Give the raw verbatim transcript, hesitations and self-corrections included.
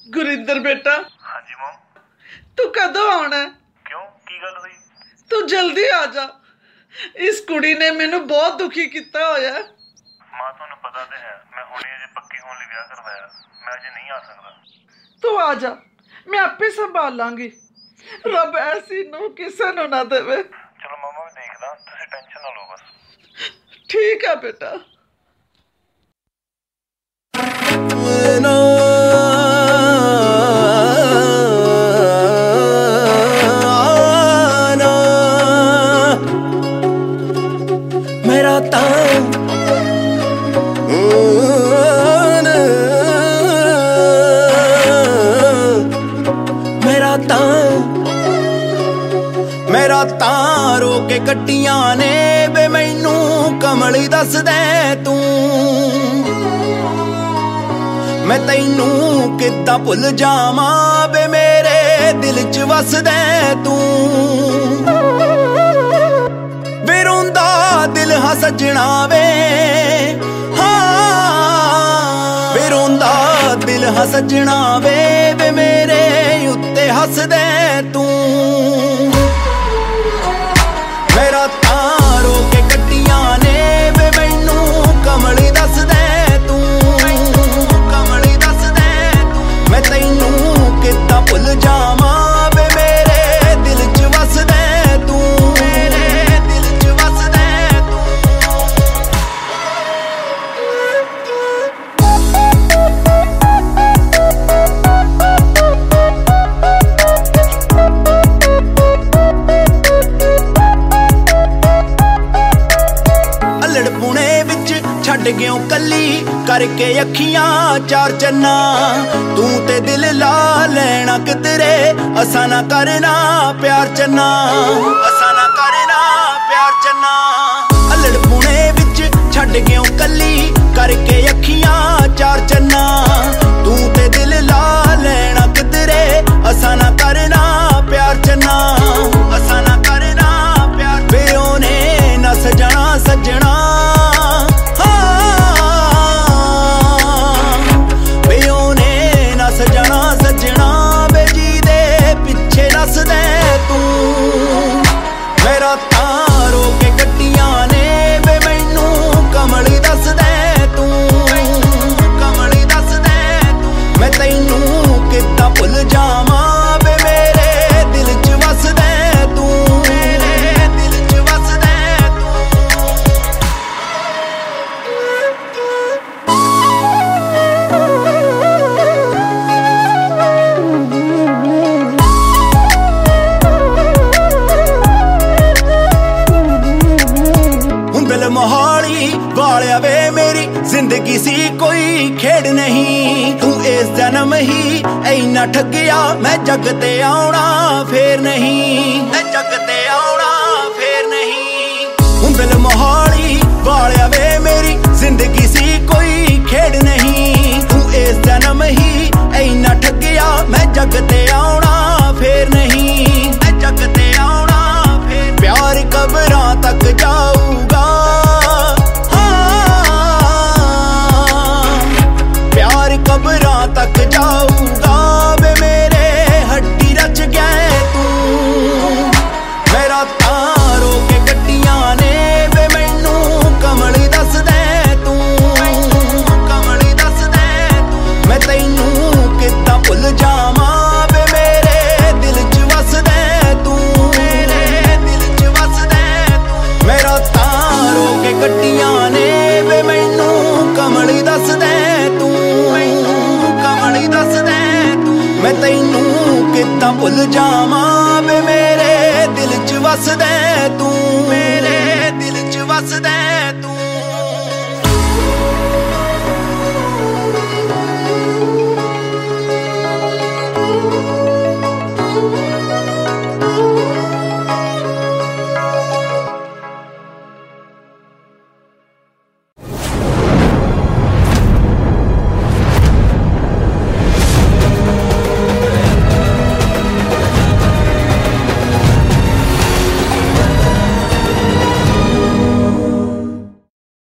गुरिंदर बेटा। हाँ जी मॉम। तू कदों आना? क्यों की गल हुई? तू जल्दी आ जा। इस कुड़ी ने मैनू बहुत दुखी किया होया। मां तुहानू पता ते है मैं हुणे अजे पक्की होने लई विआह करवाया, मैं अजे नहीं आ सकदा। तू आ जा, मैं आपे संभाल लांगी। रब ऐसी नूं किसे नूं ना देवे। चलो मामा मैं देखदा, तुसीं टेंशन ना लो बस। ठीक है बेटा। मेरा तां मेरा तां मेरा तां रो के कट्टियां ने बे मैनू कमली दस दे तू मैं तैनू किद्दां भुल जावां बे मेरे दिल च वस दे तू वे रोंदा दिल हा सजना वे हाँ वे रोंदा दिल हा सजना वे वे मेरे उत्ते हस दे तू मेरा तां रो के कट्टियां ने वे मैनू कमली दस दे तू कमली दस दे तू मैं तैनू किद्दां भुल जावां वे मेरे दिल च वस दे तू मेरे दिल च वस दे तू अल्लड़ पुणे विच छड्ड गयो कली करके अखियां चार चन्ना तू ते दिल ला लेना किधरे असा ना करना प्यार चन्ना असा ना करना प्यार चन्ना अल्लड़ पुणे विच छड्ड गयो कली करके अखियां चार चन्ना तू ते दिल ला लेना किधरे असा ना करना प्यार चन्ना असा ना करना प्यार वे ओने ना सजना सजना सजना सजना बेजी दे पिछे नस दे तू मेरा तां रो के कट्टियां ने बे मैनू कमली दस दे तू कमली दस दे तू मैं तैनू किद्दां भुल जावां बे मेरे दिल च वस दे तू मेरे दिल च वस दे मोहाली वालिया वे मेरी जिंदगी सी कोई खेड़ नहीं तू इस जन्म ही ऐना ठगिया मैं जग ते आउणा फेर नहीं मैं जग ते आउणा फेर नहीं हुण दिल मोहाली वालिया वे मेरी जिंदगी सी कोई खेड़ नहीं तू इस जन्म ही ऐना ठगिया मैं जग ते आउणा फेर नहीं मैं जग ते आउणा फेर प्यार कबरां तक जाऊगा कबरां तक जाऊगा वे मेरे हड्डी रच गए तू मेरा तां रो के कट्टियां ने वे मैनू कमली दस दे तू कमली दस दे तू मैं तैनू किद्दां भुल जावां वे मेरे दिल च वस दे तू मेरे दिल च वस दे तू मेरा तां रो के कट्टियां ने वे मैनू कमली दस दे तू मैं तैनू किद्दां भुल जावां वे मेरे दिल च वस दे तू मेरे दिल च वस दे